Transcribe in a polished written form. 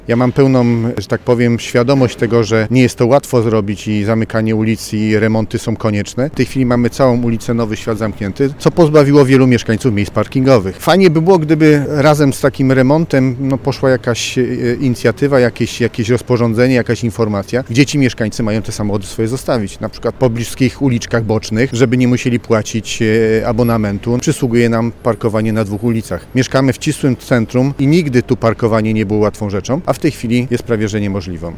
Ja mam pełną, że tak powiem, świadomość tego, że nie jest to łatwo zrobić i zamykanie ulic i remonty są konieczne. W tej chwili mamy całą ulicę Nowy Świat zamknięty, co pozbawiło wielu mieszkańców miejsc parkingowych. Fajnie by było, gdyby razem z takim remontem poszła jakaś inicjatywa, jakieś rozporządzenie, jakaś informacja, gdzie ci mieszkańcy mają te samochody swoje zostawić. Na przykład po bliskich uliczkach bocznych, żeby nie musieli płacić abonamentu. Przysługuje nam parkowanie na 2 ulicach. Mieszkamy w ścisłym centrum i nigdy tu parkowanie nie było łatwą rzeczą, a w tej chwili jest prawie że niemożliwą.